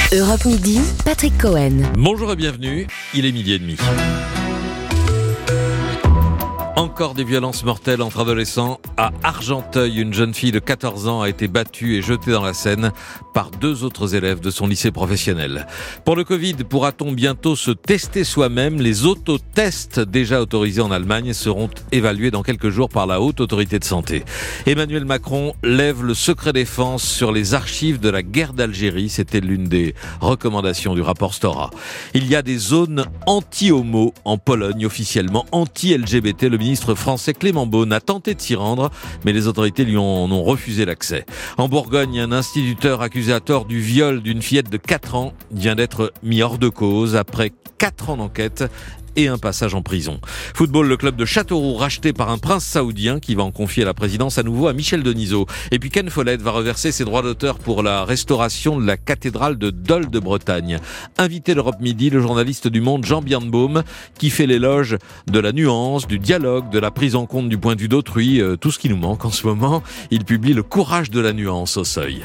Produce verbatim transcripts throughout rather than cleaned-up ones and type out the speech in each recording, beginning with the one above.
Europe Midi, Patrick Cohen. Bonjour et bienvenue, il est midi et demi. Encore des violences mortelles entre adolescents. À Argenteuil, une jeune fille de quatorze ans a été battue et jetée dans la Seine par deux autres élèves de son lycée professionnel. Pour le Covid, pourra-t-on bientôt se tester soi-même ? Les autotests déjà autorisés en Allemagne seront évalués dans quelques jours par la Haute Autorité de Santé. Emmanuel Macron lève le secret défense sur les archives de la guerre d'Algérie. C'était l'une des recommandations du rapport Stora. Il y a des zones anti-homo en Pologne, officiellement anti-L G B T. Le ministre français Clément Beaune a tenté de s'y rendre, mais les autorités lui ont, ont refusé l'accès. En Bourgogne, un instituteur accusé à tort du viol d'une fillette de quatre ans vient d'être mis hors de cause après quatre ans d'enquête et un passage en prison. Football, le club de Châteauroux racheté par un prince saoudien qui va en confier la présidence à nouveau à Michel Denisot. Et puis Ken Follett va reverser ses droits d'auteur pour la restauration de la cathédrale de Dol de Bretagne. Invité d'Europe Midi, le journaliste du Monde Jean Birnbaum qui fait l'éloge de la nuance, du dialogue, de la prise en compte du point de vue d'autrui, euh, tout ce qui nous manque en ce moment. Il publie Le courage de la nuance au Seuil.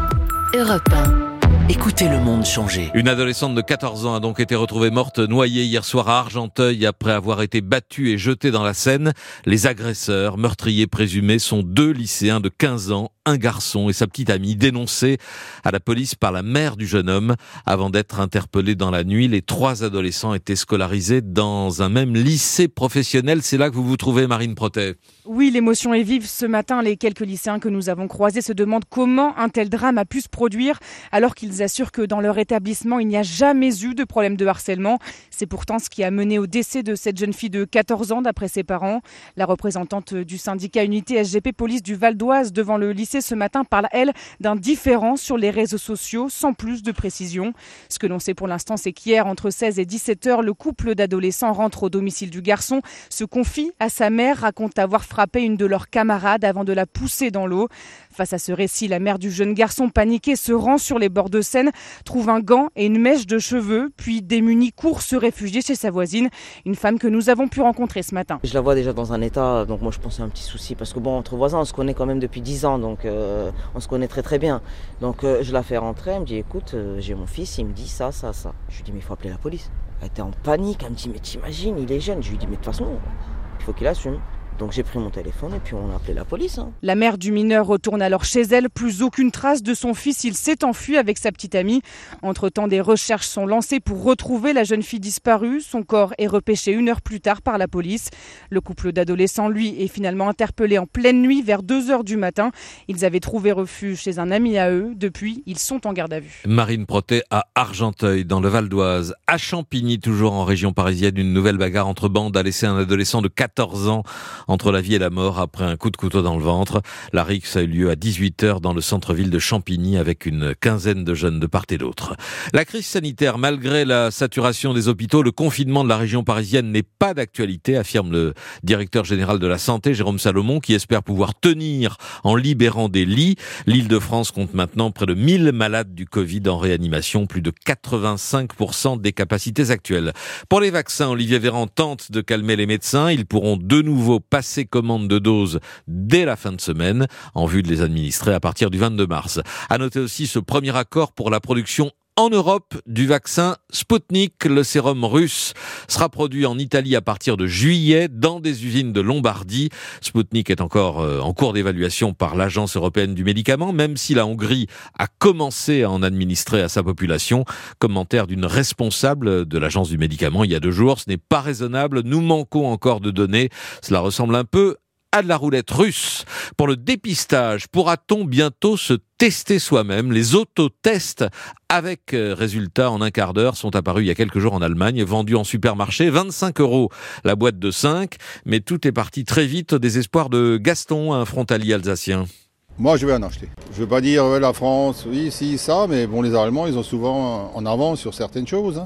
Europe un. Écoutez le monde changer. Une adolescente de quatorze ans a donc été retrouvée morte noyée hier soir à Argenteuil après avoir été battue et jetée dans la Seine. Les agresseurs, meurtriers présumés, sont deux lycéens de quinze ans, un garçon et sa petite amie, dénoncés à la police par la mère du jeune homme. Avant d'être interpellés dans la nuit, les trois adolescents étaient scolarisés dans un même lycée professionnel. C'est là que vous vous trouvez, Marine Protet. Oui, l'émotion est vive ce matin. Les quelques lycéens que nous avons croisés se demandent comment un tel drame a pu se produire alors qu'ils assurent que dans leur établissement, il n'y a jamais eu de problème de harcèlement. C'est pourtant ce qui a mené au décès de cette jeune fille de quatorze ans d'après ses parents. La représentante du syndicat Unité S G P Police du Val d'Oise devant le lycée ce matin parle, elle, d'un différend sur les réseaux sociaux sans plus de précision. Ce que l'on sait pour l'instant, c'est qu'hier, entre seize et dix-sept heures, le couple d'adolescents rentre au domicile du garçon, se confie à sa mère, raconte avoir frappé une de leurs camarades avant de la pousser dans l'eau. Face à ce récit, la mère du jeune garçon, paniquée, se rend sur les bords de Seine, trouve un gant et une mèche de cheveux, puis démunie court se réfugier chez sa voisine, une femme que nous avons pu rencontrer ce matin. Je la vois déjà dans un état, donc moi je pense à un petit souci, parce que bon, entre voisins, on se connaît quand même depuis dix ans, donc euh, on se connaît très très bien. Donc euh, je la fais rentrer, elle me dit écoute, euh, j'ai mon fils, il me dit ça, ça, ça. Je lui dis mais il faut appeler la police. Elle était en panique, elle me dit mais t'imagines, il est jeune. Je lui dis mais de toute façon, il faut qu'il assume. Donc j'ai pris mon téléphone et puis on a appelé la police. Hein. La mère du mineur retourne alors chez elle. Plus aucune trace de son fils. Il s'est enfui avec sa petite amie. Entre-temps, des recherches sont lancées pour retrouver la jeune fille disparue. Son corps est repêché une heure plus tard par la police. Le couple d'adolescents, lui, est finalement interpellé en pleine nuit vers deux heures du matin. Ils avaient trouvé refuge chez un ami à eux. Depuis, ils sont en garde à vue. Marine Protet à Argenteuil, dans le Val d'Oise. À Champigny, toujours en région parisienne, une nouvelle bagarre entre bandes a laissé un adolescent de quatorze ans entre la vie et la mort après un coup de couteau dans le ventre. La rixe a eu lieu à dix-huit heures dans le centre-ville de Champigny avec une quinzaine de jeunes de part et d'autre. La crise sanitaire, malgré la saturation des hôpitaux, le confinement de la région parisienne n'est pas d'actualité, affirme le directeur général de la santé, Jérôme Salomon, qui espère pouvoir tenir en libérant des lits. L'Île-de-France compte maintenant près de mille malades du Covid en réanimation, plus de quatre-vingt-cinq pour cent des capacités actuelles. Pour les vaccins, Olivier Véran tente de calmer les médecins. Ils pourront de nouveau passer commande de doses dès la fin de semaine, en vue de les administrer à partir du vingt-deux mars. À noter aussi ce premier accord pour la production en Europe du vaccin Sputnik. Le sérum russe sera produit en Italie à partir de juillet dans des usines de Lombardie. Sputnik est encore euh, en cours d'évaluation par l'Agence européenne du médicament, même si la Hongrie a commencé à en administrer à sa population. Commentaire d'une responsable de l'Agence du médicament il y a deux jours. Ce n'est pas raisonnable, nous manquons encore de données. Cela ressemble un peu à de la roulette russe. Pour le dépistage, pourra-t-on bientôt se tester soi-même ? Les autotests avec résultats en un quart d'heure sont apparus il y a quelques jours en Allemagne, vendus en supermarché, vingt-cinq euros la boîte de cinq. Mais tout est parti très vite au désespoir de Gaston, un frontalier alsacien. Moi, je vais en acheter. Je ne veux pas dire ouais, la France, oui, si, ça, mais bon, les Allemands, ils ont souvent en avance sur certaines choses. Hein.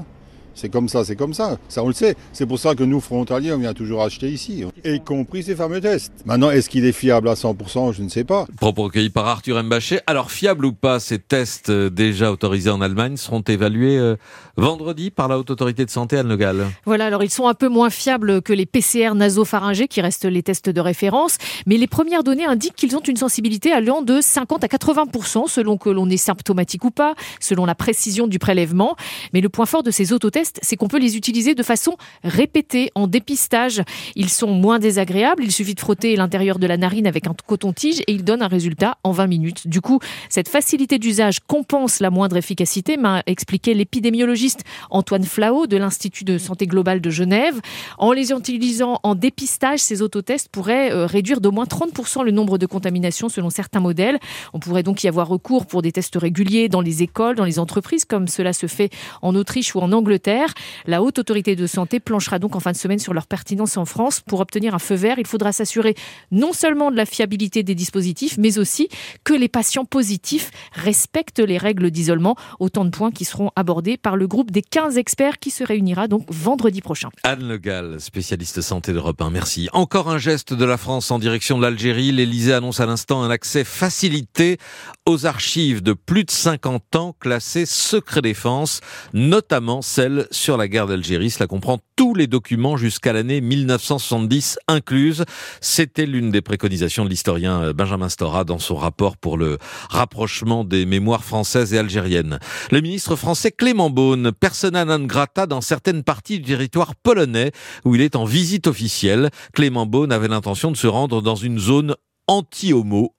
C'est comme ça, c'est comme ça. Ça, on le sait. C'est pour ça que nous, frontaliers, on vient toujours acheter ici. Y compris ces fameux tests. Maintenant, est-ce qu'il est fiable à cent pour cent? Je ne sais pas. Propos recueillis par Arthur Mbachet. Alors, fiable ou pas, ces tests euh, déjà autorisés en Allemagne seront évalués euh, vendredi par la Haute Autorité de Santé à Le Gall. Voilà, alors ils sont un peu moins fiables que les P C R nasopharyngés qui restent les tests de référence, mais les premières données indiquent qu'ils ont une sensibilité allant de cinquante à quatre-vingts pour cent selon que l'on est symptomatique ou pas, selon la précision du prélèvement. Mais le point fort de ces autotests, c'est qu'on peut les utiliser de façon répétée, en dépistage. Ils sont moins désagréables, il suffit de frotter l'intérieur de la narine avec un coton-tige et ils donnent un résultat en vingt minutes. Du coup, cette facilité d'usage compense la moindre efficacité, m'a expliqué l'épidémiologiste Antoine Flao de l'Institut de santé globale de Genève. En les utilisant en dépistage, ces autotests pourraient euh, réduire d'au moins trente pour cent le nombre de contaminations selon certains modèles. On pourrait donc y avoir recours pour des tests réguliers dans les écoles, dans les entreprises, comme cela se fait en Autriche ou en Angleterre. La Haute Autorité de Santé planchera donc en fin de semaine sur leur pertinence en France. Pour obtenir un feu vert, il faudra s'assurer non seulement de la fiabilité des dispositifs, mais aussi que les patients positifs respectent les règles d'isolement. Autant de points qui seront abordés par le groupe des quinze experts qui se réunira donc vendredi prochain. Anne Le Gall, spécialiste santé d'Europe un, merci. Encore un geste de la France en direction de l'Algérie. L'Élysée annonce à l'instant un accès facilité aux archives de plus de cinquante ans classées secret défense, notamment celles sur la guerre d'Algérie. Cela comprend tous les documents jusqu'à l'année mille neuf cent soixante-dix incluse. C'était l'une des préconisations de l'historien Benjamin Stora dans son rapport pour le rapprochement des mémoires françaises et algériennes. Le ministre français Clément Beaune, persona non grata dans certaines parties du territoire polonais où il est en visite officielle. Clément Beaune avait l'intention de se rendre dans une zone anti-homo,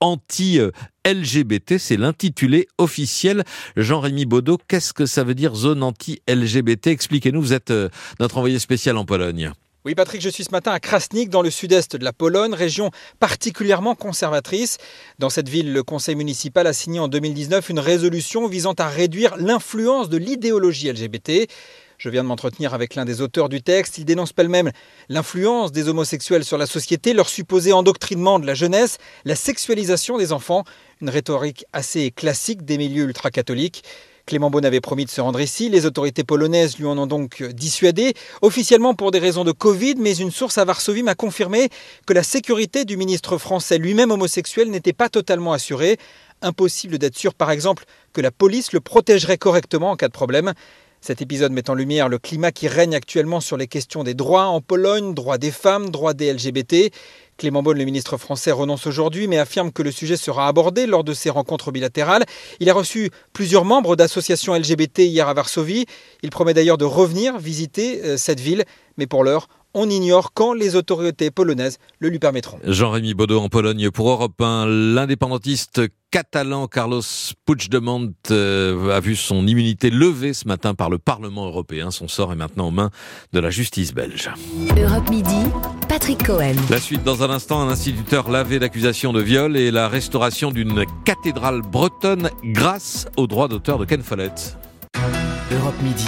anti-L G B T, c'est l'intitulé officiel. Jean-Rémy Baudot, qu'est-ce que ça veut dire zone anti-L G B T? Expliquez-nous, vous êtes notre envoyé spécial en Pologne. Oui Patrick, je suis ce matin à Krasnik, dans le sud-est de la Pologne, région particulièrement conservatrice. Dans cette ville, le conseil municipal a signé en deux mille dix-neuf une résolution visant à réduire l'influence de l'idéologie L G B T. Je viens de m'entretenir avec l'un des auteurs du texte. Il dénonce pêle-mêle l'influence des homosexuels sur la société, leur supposé endoctrinement de la jeunesse, la sexualisation des enfants, une rhétorique assez classique des milieux ultra-catholiques. Clément Beaune avait promis de se rendre ici. Les autorités polonaises lui en ont donc dissuadé, officiellement pour des raisons de Covid, mais une source à Varsovie m'a confirmé que la sécurité du ministre français, lui-même homosexuel, n'était pas totalement assurée. Impossible d'être sûr, par exemple, que la police le protégerait correctement en cas de problème. Cet épisode met en lumière le climat qui règne actuellement sur les questions des droits en Pologne, droits des femmes, droits des L G B T. Clément Beaune, le ministre français, renonce aujourd'hui, mais affirme que le sujet sera abordé lors de ses rencontres bilatérales. Il a reçu plusieurs membres d'associations L G B T hier à Varsovie. Il promet d'ailleurs de revenir visiter cette ville, mais pour l'heure, on ignore quand les autorités polonaises le lui permettront. Jean-Rémy Baudot en Pologne pour Europe un. L'indépendantiste catalan Carlos Puigdemont euh, a vu son immunité levée ce matin par le Parlement européen. Son sort est maintenant aux mains de la justice belge. Europe Midi, Patrick Cohen. La suite dans un instant, un instituteur lavé d'accusations de viol et la restauration d'une cathédrale bretonne grâce aux droits d'auteur de Ken Follett. Europe Midi.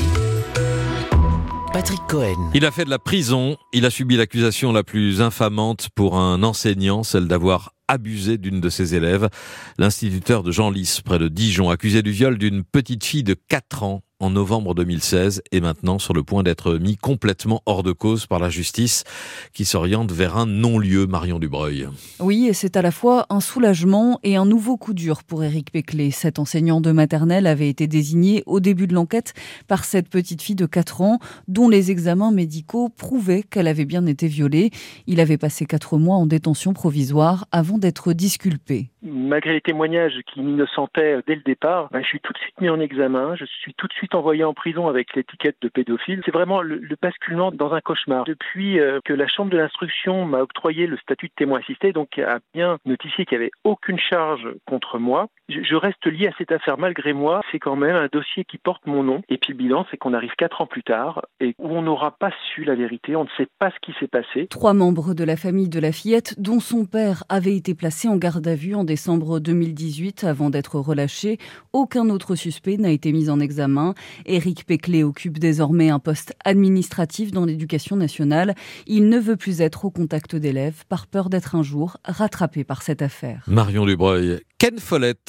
Patrick Cohen. Il a fait de la prison, il a subi l'accusation la plus infamante pour un enseignant, celle d'avoir abusé d'une de ses élèves. L'instituteur de Genlis, près de Dijon, accusé du viol d'une petite fille de quatre ans en novembre deux mille seize, est maintenant sur le point d'être mis complètement hors de cause par la justice qui s'oriente vers un non-lieu. Marion Dubreuil. Oui, et c'est à la fois un soulagement et un nouveau coup dur pour Éric Péclé. Cet enseignant de maternelle avait été désigné au début de l'enquête par cette petite fille de quatre ans dont les examens médicaux prouvaient qu'elle avait bien été violée. Il avait passé quatre mois en détention provisoire avant d'être disculpé. Malgré les témoignages qui m'innocentaient dès le départ, ben, je suis tout de suite mis en examen, je suis tout de suite envoyé en prison avec l'étiquette de pédophile. C'est vraiment le, le basculement dans un cauchemar. Depuis euh, que la chambre de l'instruction m'a octroyé le statut de témoin assisté, donc a bien notifié qu'il n'y avait aucune charge contre moi, je, je reste lié à cette affaire malgré moi. C'est quand même un dossier qui porte mon nom. Et puis le bilan, c'est qu'on arrive quatre ans plus tard et où on n'aura pas su la vérité, on ne sait pas ce qui s'est passé. Trois membres de la famille de la fillette, dont son père avait été placé en garde à vue en décembre deux mille dix-huit avant d'être relâché. Aucun autre suspect n'a été mis en examen. Éric Péclé occupe désormais un poste administratif dans l'éducation nationale. Il ne veut plus être au contact d'élèves par peur d'être un jour rattrapé par cette affaire. Marion Dubreuil. Ken Follett,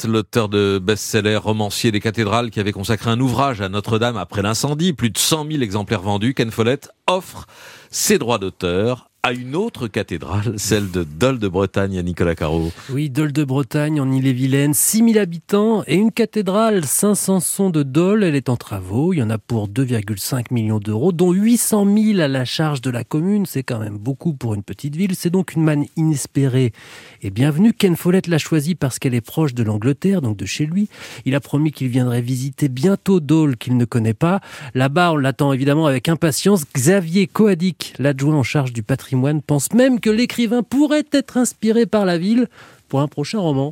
l'auteur de best-seller, romancier des cathédrales, qui avait consacré un ouvrage à Notre-Dame après l'incendie, plus de cent mille exemplaires vendus, Ken Follett offre ses droits d'auteur à une autre cathédrale, celle de Dol de Bretagne, à Nicolas Caro. Oui, Dol de Bretagne, en Ille-et-Vilaine, six mille habitants et une cathédrale, Saint-Samson de Dol. Elle est en travaux, il y en a pour deux virgule cinq millions d'euros, dont huit cent mille à la charge de la commune. C'est quand même beaucoup pour une petite ville. C'est donc une manne inespérée et bienvenue. Ken Follett l'a choisie parce qu'elle est proche de l'Angleterre, donc de chez lui. Il a promis qu'il viendrait visiter bientôt Dol, qu'il ne connaît pas. Là-bas, on l'attend évidemment avec impatience. Xavier Coadic, l'adjoint en charge du patrimoine, pense même que l'écrivain pourrait être inspiré par la ville pour un prochain roman.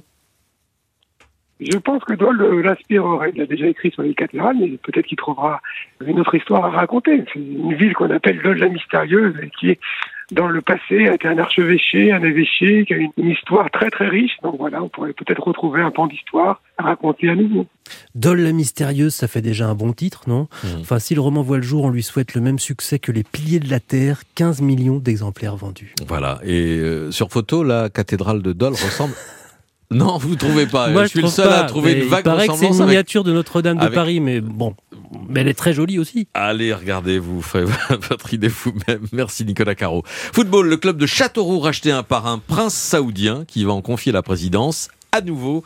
Je pense que Dol euh, l'inspirerait. Il a déjà écrit sur les cathédrales, mais peut-être qu'il trouvera une autre histoire à raconter. C'est une ville qu'on appelle Dol la mystérieuse, et qui est dans le passé a été un archevêché, un évêché, qui a une, une histoire très très riche. Donc voilà, on pourrait peut-être retrouver un pan d'histoire à raconter à nouveau. Dol la mystérieuse, ça fait déjà un bon titre, non ? mmh. Enfin, si le roman voit le jour, on lui souhaite le même succès que Les Piliers de la Terre, quinze millions d'exemplaires vendus. Voilà, et euh, sur photo, la cathédrale de Dol ressemble... Non, vous ne trouvez pas. Moi, je suis je le seul pas, à trouver une vague ressemblance. Il paraît que c'est une miniature avec... de Notre-Dame de avec... Paris, mais bon, mais elle est très jolie aussi. Allez, regardez, vous ferez votre idée vous-même. Merci Nicolas Caro. Football, le club de Châteauroux racheté un par un prince saoudien qui va en confier la présidence à nouveau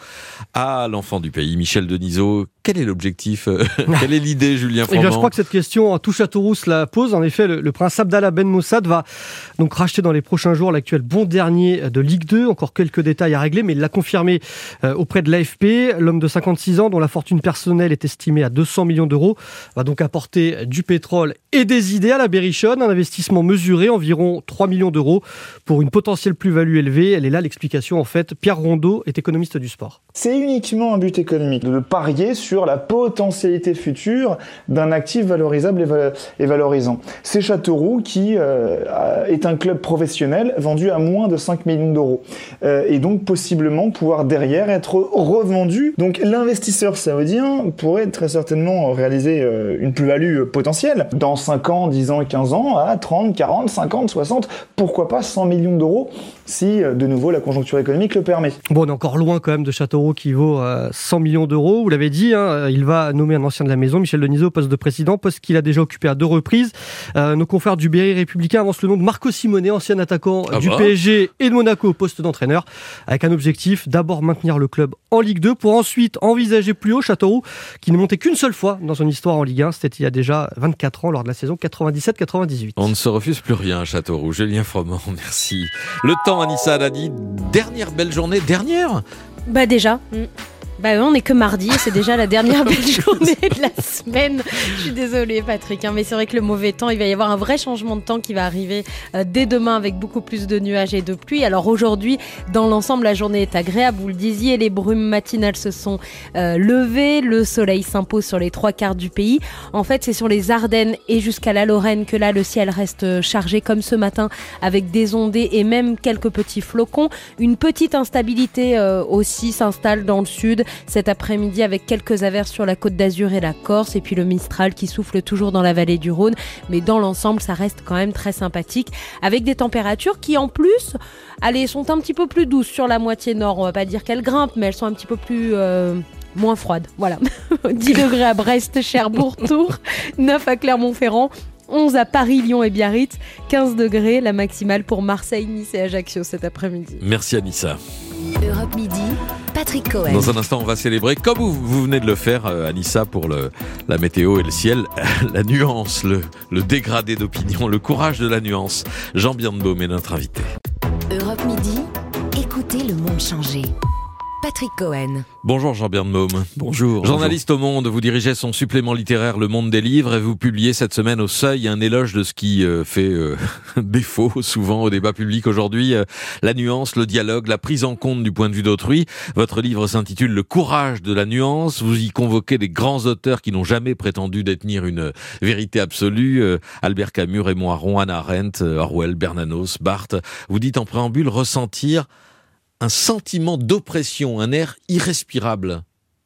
à l'enfant du pays, Michel Denisot. Quel est l'objectif ? Quelle est l'idée, Julien Froment ? Eh bien, je crois que cette question, tout Châteauroux se la pose. En effet, le, le prince Abdallah Ben Moussad va donc racheter dans les prochains jours l'actuel bon dernier de Ligue deux. Encore quelques détails à régler, mais il l'a confirmé euh, auprès de l'A F P. L'homme de cinquante-six ans, dont la fortune personnelle est estimée à deux cents millions d'euros, va donc apporter du pétrole et des idées à la Berrichonne. Un investissement mesuré, environ trois millions d'euros, pour une potentielle plus-value élevée. Elle est là l'explication, en fait. Pierre Rondeau est économiste du sport. C'est uniquement un but économique, de parier sur la potentialité future d'un actif valorisable et, val- et valorisant. C'est Châteauroux qui euh, est un club professionnel vendu à moins de cinq millions d'euros euh, et donc possiblement pouvoir derrière être revendu. Donc l'investisseur saoudien pourrait très certainement réaliser euh, une plus-value potentielle dans cinq ans, dix ans et quinze ans à trente, quarante, cinquante, soixante, pourquoi pas cent millions d'euros si de nouveau la conjoncture économique le permet. Bon, on est encore loin quand même de Châteauroux qui vaut euh, cent millions d'euros. Vous l'avez dit, hein, il va nommer un ancien de la maison, Michel Denisot, au poste de président, poste qu'il a déjà occupé à deux reprises. Euh, nos confrères du Berry Républicain avancent le nom de Marco Simone, ancien attaquant ah du bah. P S G et de Monaco au poste d'entraîneur, avec un objectif, d'abord maintenir le club en Ligue deux, pour ensuite envisager plus haut. Châteauroux, qui ne montait qu'une seule fois dans son histoire en Ligue un, c'était il y a déjà vingt-quatre ans, lors de la saison quatre-vingt-dix-sept quatre-vingt-dix-huit. On ne se refuse plus rien à Châteauroux. Julien Froment, merci. Le temps, Anissa Haddadi, dernière belle journée, dernière Bah déjà, mmh. bah on n'est que mardi, c'est déjà la dernière belle journée de la semaine. Je suis désolée Patrick, hein, mais c'est vrai que le mauvais temps, il va y avoir un vrai changement de temps qui va arriver euh, dès demain avec beaucoup plus de nuages et de pluie. Alors aujourd'hui, dans l'ensemble, la journée est agréable, vous le disiez, les brumes matinales se sont euh, levées, le soleil s'impose sur les trois quarts du pays. En fait, c'est sur les Ardennes et jusqu'à la Lorraine que là, le ciel reste chargé comme ce matin, avec des ondées et même quelques petits flocons. Une petite instabilité euh, aussi s'installe dans le sud cet après-midi avec quelques averses sur la Côte d'Azur et la Corse, et puis le Mistral qui souffle toujours dans la vallée du Rhône, mais dans l'ensemble ça reste quand même très sympathique, avec des températures qui en plus allez, sont un petit peu plus douces sur la moitié nord. On va pas dire qu'elles grimpent, mais elles sont un petit peu plus euh, moins froides, voilà. dix degrés à Brest, Cherbourg, Tours, neuf à Clermont-Ferrand, onze à Paris, Lyon et Biarritz, quinze degrés la maximale pour Marseille, Nice et Ajaccio cet après-midi. Merci Anissa. Europe Midi, Patrick Cohen. Dans un instant, on va célébrer, comme vous, vous venez de le faire, euh, Anissa, pour le, la météo et le ciel, la nuance, le, le dégradé d'opinion, le courage de la nuance. Jean Birnbaum est notre invité. Europe Midi, écoutez le monde changer. Patrick Cohen. Bonjour Jean Birnbaum. Bonjour. Journaliste au Monde, vous dirigez son supplément littéraire Le Monde des livres et vous publiez cette semaine au Seuil un éloge de ce qui euh, fait euh, défaut souvent au débat public aujourd'hui, euh, la nuance, le dialogue, la prise en compte du point de vue d'autrui. Votre livre s'intitule Le courage de la nuance. Vous y convoquez des grands auteurs qui n'ont jamais prétendu détenir une vérité absolue. Euh, Albert Camus, Raymond Aron, Hannah Arendt, Orwell, Bernanos, Barthes. Vous dites en préambule ressentir un sentiment d'oppression, un air irrespirable.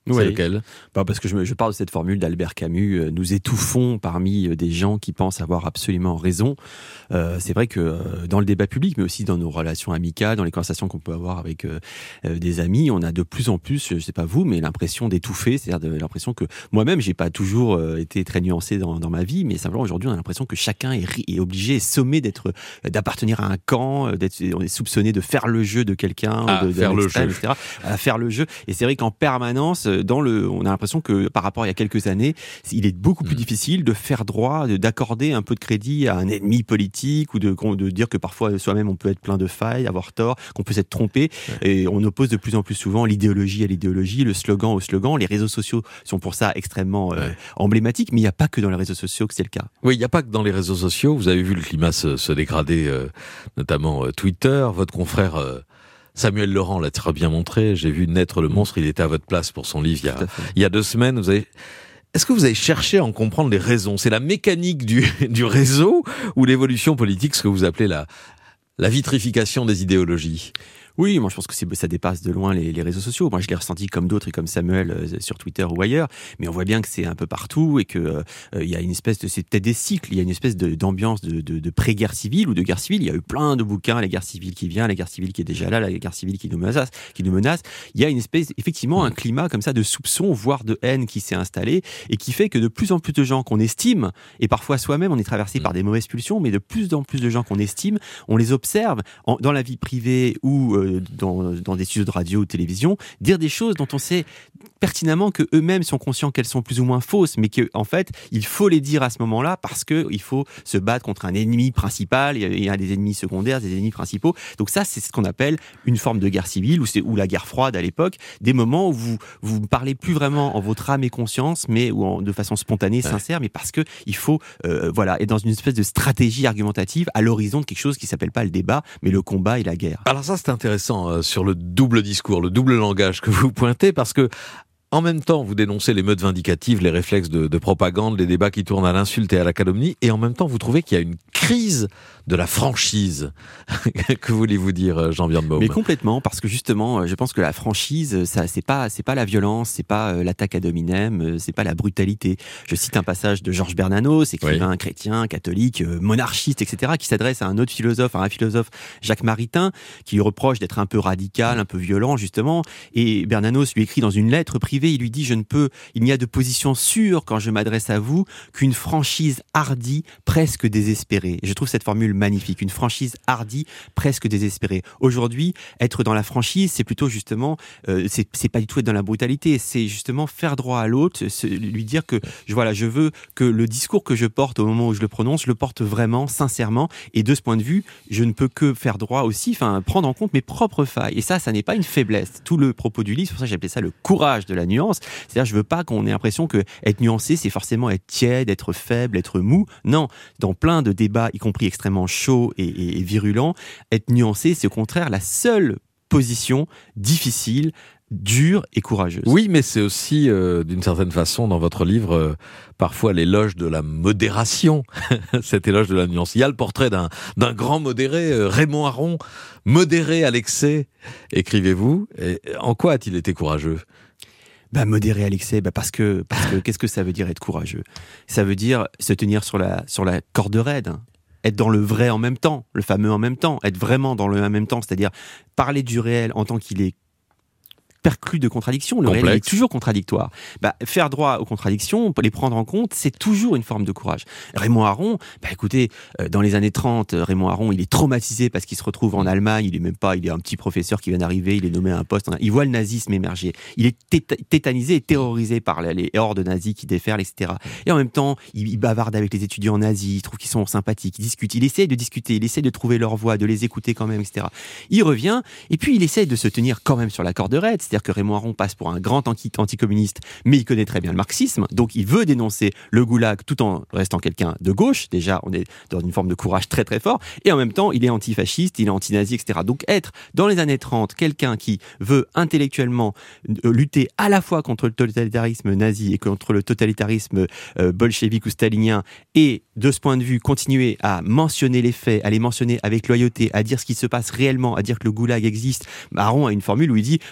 C'est Oui. lequel ? Bah parce que je, me, je parle de cette formule d'Albert Camus, euh, nous étouffons parmi euh, des gens qui pensent avoir absolument raison. Euh, c'est vrai que euh, dans le débat public, mais aussi dans nos relations amicales, dans les conversations qu'on peut avoir avec euh, euh, des amis, on a de plus en plus, je sais pas vous, mais l'impression d'étouffer, c'est-à-dire de, l'impression que moi-même, j'ai pas toujours euh, été très nuancé dans, dans ma vie, mais simplement aujourd'hui, on a l'impression que chacun est, est obligé, est sommé d'être, euh, d'appartenir à un camp, euh, d'être, on est soupçonné de faire le jeu de quelqu'un, Ah, de, de faire le l'extrême, jeu. et cetera. À faire le jeu. Et c'est vrai qu'en permanence, dans le, on a l'impression que par rapport à il y a quelques années, il est beaucoup plus mmh. difficile de faire droit, de, d'accorder un peu de crédit à un ennemi politique ou de, de dire que parfois soi-même on peut être plein de failles, avoir tort, qu'on peut s'être trompé. Ouais. Et on oppose de plus en plus souvent l'idéologie à l'idéologie, le slogan au slogan. Les réseaux sociaux sont pour ça extrêmement euh, ouais. emblématiques, mais il n'y a pas que dans les réseaux sociaux que c'est le cas. Oui, il n'y a pas que dans les réseaux sociaux. Vous avez vu le climat se, se dégrader, euh, notamment euh, Twitter. Votre confrère euh, Samuel Laurent l'a très bien montré. J'ai vu naître le monstre. Il était à votre place pour son livre il y a, il y a deux semaines. Vous avez... Est-ce que vous avez cherché à en comprendre les raisons ? C'est la mécanique du, du réseau ou l'évolution politique, ce que vous appelez la, la vitrification des idéologies ? Oui, moi je pense que c'est, ça dépasse de loin les, les réseaux sociaux. Moi je l'ai ressenti comme d'autres et comme Samuel euh, sur Twitter ou ailleurs, mais on voit bien que c'est un peu partout et que euh, il y a une espèce de, c'est peut-être des cycles, il y a une espèce de, d'ambiance de, de, de pré-guerre civile ou de guerre civile. Il y a eu plein de bouquins, la guerre civile qui vient, la guerre civile qui est déjà là, la guerre civile qui nous menace, qui nous menace. Il y a une espèce, effectivement, un climat comme ça de soupçon, voire de haine qui s'est installé et qui fait que de plus en plus de gens qu'on estime, et parfois soi-même on est traversé par des mauvaises pulsions, mais de plus en plus de gens qu'on estime, on les observe en, dans la vie privée ou euh, dans dans des studios de radio ou de télévision, dire des choses dont on sait pertinemment que eux-mêmes sont conscients qu'elles sont plus ou moins fausses, mais que en fait, il faut les dire à ce moment-là parce que il faut se battre contre un ennemi principal. Il y a des ennemis secondaires, des ennemis principaux. Donc ça, c'est ce qu'on appelle une forme de guerre civile ou c'est ou la guerre froide à l'époque. Des moments où vous vous ne parlez plus vraiment en votre âme et conscience, mais ou en, de façon spontanée, ouais. sincère, mais parce que il faut euh, voilà être dans une espèce de stratégie argumentative à l'horizon de quelque chose qui s'appelle pas le débat, mais le combat et la guerre. Alors ça, c'est intéressant euh, sur le double discours, le double langage que vous pointez, parce que en même temps, vous dénoncez les meutes vindicatives, les réflexes de, de propagande, les débats qui tournent à l'insulte et à la calomnie, et en même temps, vous trouvez qu'il y a une crise de la franchise. Que voulez-vous dire, Jean-Björn Baum ? Mais complètement, parce que justement, je pense que la franchise, ça, c'est pas, c'est pas la violence, c'est pas euh, l'attaque ad hominem, c'est pas la brutalité. Je cite un passage de Georges Bernanos, écrivain oui. chrétien, catholique, euh, monarchiste, et cetera, qui s'adresse à un autre philosophe, à un philosophe Jacques Maritain, qui lui reproche d'être un peu radical, un peu violent, justement. Et Bernanos lui écrit dans une lettre privée, il lui dit « Je ne peux, il n'y a de position sûre quand je m'adresse à vous qu'une franchise hardie, presque désespérée. » Je trouve cette formule magnifique, une franchise hardie, presque désespérée. Aujourd'hui, être dans la franchise, c'est plutôt justement, euh, c'est, c'est pas du tout être dans la brutalité, c'est justement faire droit à l'autre, se, lui dire que je, voilà, je veux que le discours que je porte au moment où je le prononce, je le porte vraiment, sincèrement, et de ce point de vue, je ne peux que faire droit aussi, enfin, prendre en compte mes propres failles. Et ça, ça n'est pas une faiblesse. Tout le propos du livre, c'est pour ça que j'appelais ça le courage de la nuance. C'est-à-dire, je veux pas qu'on ait l'impression que être nuancé, c'est forcément être tiède, être faible, être mou. Non, dans plein de débats, y compris extrêmement chauds et, et, et virulents, être nuancé, c'est au contraire la seule position difficile, dure et courageuse. Oui, mais c'est aussi, euh, d'une certaine façon, dans votre livre, euh, parfois l'éloge de la modération, cet éloge de la nuance. Il y a le portrait d'un, d'un grand modéré, euh, Raymond Aron, modéré à l'excès, écrivez-vous. Et en quoi a-t-il été courageux ? Bah, modéré à l'excès, bah parce que, parce que qu'est-ce que ça veut dire être courageux ? Ça veut dire se tenir sur la, sur la corde raide, hein. Être dans le vrai en même temps, le fameux en même temps, être vraiment dans le en même temps, c'est-à-dire parler du réel en tant qu'il est perclus de contradictions. Le Complexe. réel est toujours contradictoire. Bah, faire droit aux contradictions, les prendre en compte, c'est toujours une forme de courage. Raymond Aron, bah, écoutez, euh, dans les années trente, Raymond Aron, il est traumatisé parce qu'il se retrouve en Allemagne, il est même pas, il est un petit professeur qui vient d'arriver, il est nommé à un poste, en, il voit le nazisme émerger. Il est téta- tétanisé et terrorisé par les hordes nazis qui déferlent, et cetera. Et en même temps, il, il bavarde avec les étudiants nazis, il trouve qu'ils sont sympathiques, il discute, il essaie de discuter, il essaie de trouver leur voix, de les écouter quand même, et cetera. Il revient, et puis il essaie de se tenir quand même sur la corde raide, c'est-à-dire que Raymond Aron passe pour un grand anti- anticommuniste, mais il connaît très bien le marxisme, donc il veut dénoncer le goulag tout en restant quelqu'un de gauche. Déjà, on est dans une forme de courage très très fort, et en même temps, il est antifasciste, il est anti-nazi, et cetera. Donc être, dans les années trente, quelqu'un qui veut intellectuellement lutter à la fois contre le totalitarisme nazi et contre le totalitarisme euh, bolchevique ou stalinien, et de ce point de vue, continuer à mentionner les faits, à les mentionner avec loyauté, à dire ce qui se passe réellement, à dire que le goulag existe, Aron a une formule où il dit, quand même, pour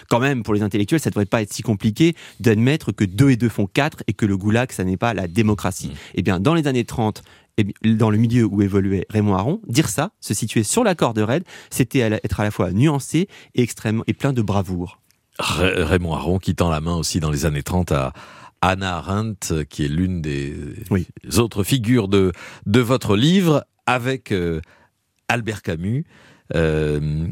pour les intellectuels, ça devrait pas être si compliqué d'admettre que deux et deux font quatre et que le goulag, ça n'est pas la démocratie. Mmh. Eh bien, dans les années trente, dans le milieu où évoluait Raymond Aron, dire ça, se situer sur la corde raide, c'était être à la fois nuancé et extrêmement et plein de bravoure. Raymond Aron qui tend la main aussi dans les années trente à Hannah Arendt, qui est l'une des oui. autres figures de, de votre livre, avec euh, Albert Camus. Euh,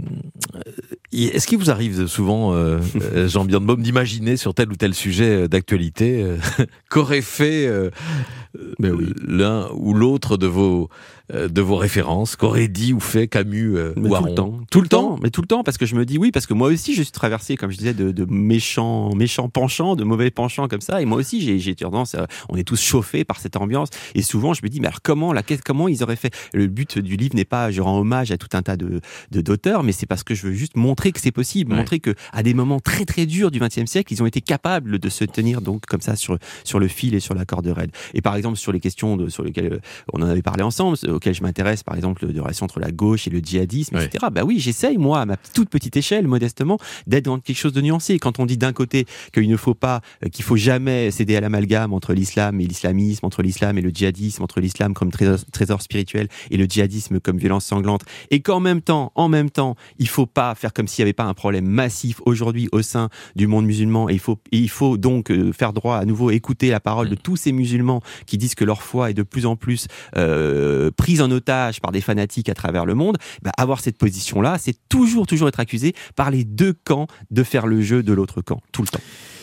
est-ce qu'il vous arrive souvent, euh, Jean Birnbaum, d'imaginer sur tel ou tel sujet d'actualité euh, qu'aurait fait euh, ben oui. l'un ou l'autre de vos de vos références, qu'aurait dit ou fait Camus euh, ou Aron? Tout le temps, tout, tout le temps, temps, mais tout le temps, parce que je me dis oui, parce que moi aussi je suis traversé, comme je disais, de, de méchants, méchants penchants, de mauvais penchants comme ça, et moi aussi j'ai, j'ai tendance, à, on est tous chauffés par cette ambiance, et souvent je me dis mais alors comment, la, comment ils auraient fait? Le but du livre n'est pas, je rends hommage à tout un tas de, de d'auteurs, mais c'est parce que je veux juste montrer que c'est possible, ouais. montrer que à des moments très très durs du vingtième siècle, ils ont été capables de se tenir donc comme ça sur sur le fil et sur la corde raide. Et par exemple sur les questions de, sur lesquelles on en avait parlé ensemble, auxquelles je m'intéresse, par exemple de relation entre la gauche et le djihadisme, ouais. et cetera. Bah oui, j'essaye moi à ma toute petite échelle, modestement, d'être dans quelque chose de nuancé. Quand on dit d'un côté qu'il ne faut pas, qu'il faut jamais céder à l'amalgame entre l'islam et l'islamisme, entre l'islam et le djihadisme, entre l'islam comme trésor, trésor spirituel et le djihadisme comme violence sanglante, et qu'en même temps, en même temps, il faut pas faire comme s'il n'y avait pas un problème massif aujourd'hui au sein du monde musulman, et il faut, et il faut donc faire droit à nouveau, écouter la parole de tous ces musulmans qui disent que leur foi est de plus en plus euh, prise en otage par des fanatiques à travers le monde. Bah, avoir cette position-là, c'est toujours, toujours être accusé par les deux camps de faire le jeu de l'autre camp, tout le temps.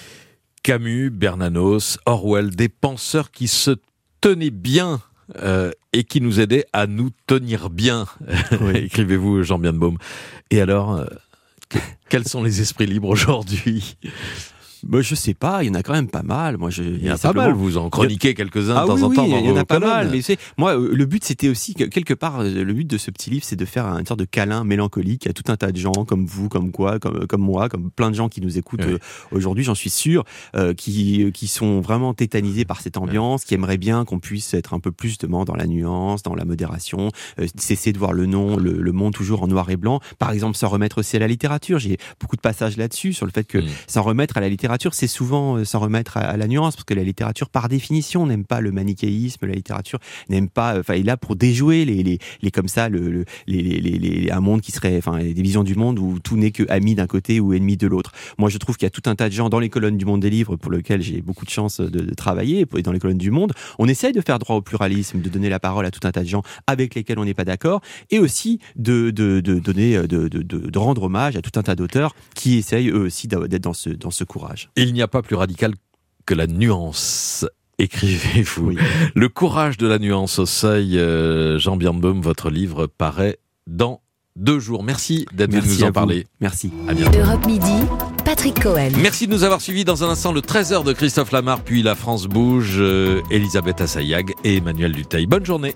Camus, Bernanos, Orwell, des penseurs qui se tenaient bien Euh, et qui nous aidait à nous tenir bien, oui. écrivez-vous Jean Birnbaum. Et alors, euh, que, quels sont les esprits libres aujourd'hui ? Bah, je sais pas, il y en a quand même pas mal. Moi, je, il y en a pas mal, vous en chroniquez quelques-uns ah, de temps oui, en temps oui, dans il y en a pas colonnes. mal. Mais c'est, moi, le but, c'était aussi, que, quelque part, le but de ce petit livre, c'est de faire une sorte de câlin mélancolique à tout un tas de gens, comme vous, comme quoi, comme, comme moi, comme plein de gens qui nous écoutent oui. euh, aujourd'hui, j'en suis sûr, euh, qui, qui sont vraiment tétanisés par cette ambiance, oui. qui aimeraient bien qu'on puisse être un peu plus justement dans la nuance, dans la modération, euh, cesser de voir le nom, le, le monde toujours en noir et blanc. Par exemple, s'en remettre aussi à la littérature. J'ai beaucoup de passages là-dessus, sur le fait que mmh. s'en remettre à la littérature, c'est souvent s'en remettre à, à la nuance, parce que la littérature, par définition, n'aime pas le manichéisme. La littérature n'aime pas, enfin, il est là pour déjouer les, les, les comme ça, le, le, les, les, les, un monde qui serait, enfin, des visions du monde où tout n'est que ami d'un côté ou ennemi de l'autre. Moi, je trouve qu'il y a tout un tas de gens dans les colonnes du Monde des livres, pour lesquels j'ai beaucoup de chance de, de travailler, et dans les colonnes du Monde, on essaye de faire droit au pluralisme, de donner la parole à tout un tas de gens avec lesquels on n'est pas d'accord, et aussi de, de, de donner, de, de, de, de rendre hommage à tout un tas d'auteurs qui essayent eux aussi d'être dans ce, dans ce courage. Il n'y a pas plus radical que la nuance, écrivez-vous. Oui. Le courage de la nuance au seuil, euh, Jean Birnbaum, votre livre paraît dans deux jours. Merci d'être venu nous en parler. Merci. À bientôt. Europe Midi, Patrick Cohen. Merci de nous avoir suivis. Dans un instant, le treize heures de Christophe Lamarre, puis La France bouge, euh, Elisabeth Assayag et Emmanuel Dutheil. Bonne journée.